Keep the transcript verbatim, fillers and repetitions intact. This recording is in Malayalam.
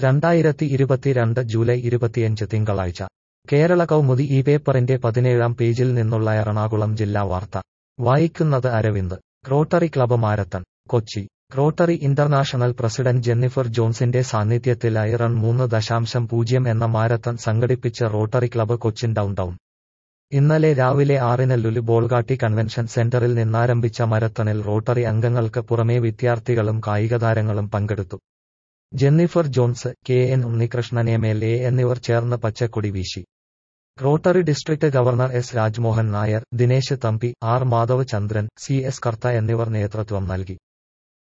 രണ്ടായിരത്തി ഇരുപത്തിരണ്ട് ജൂലൈ ഇരുപത്തിയഞ്ച് തിങ്കളാഴ്ച കേരള കൗമുദി ഈ പേപ്പറിന്റെ പതിനേഴാം പേജിൽ നിന്നുള്ള എറണാകുളം ജില്ലാ വാർത്ത വായിക്കുന്നത് Aravind. Rotary club marathon Kochi. Rotary international president Jennifer ജോൺസിന്റെ സാന്നിധ്യത്തിലായി റൺ മൂന്ന് ദശാംശം പൂജ്യം എന്ന മാരത്തൺ സംഘടിപ്പിച്ച റോട്ടറി ക്ലബ്ബ് കൊച്ചിൻ ഡൗൺടൗൺ. ഇന്നലെ രാവിലെ ആറിന് ലുലു ബോൾഗാട്ടി കൺവെൻഷൻ സെന്ററിൽ നിന്നാരംഭിച്ച മരത്തണിൽ റോട്ടറി അംഗങ്ങൾക്ക് പുറമേ വിദ്യാർത്ഥികളും കായികതാരങ്ങളും പങ്കെടുത്തു. Jennifer Jones, K N Unnikrishnan M L A എന്നിവർ ചേർന്ന് പച്ചക്കൊടി വീശി. Rotary district governor S Rajmohan Nair, Dinesh Thampi, R Madhav Chandran, C S Kartha എന്നിവർ നേതൃത്വം നൽകി.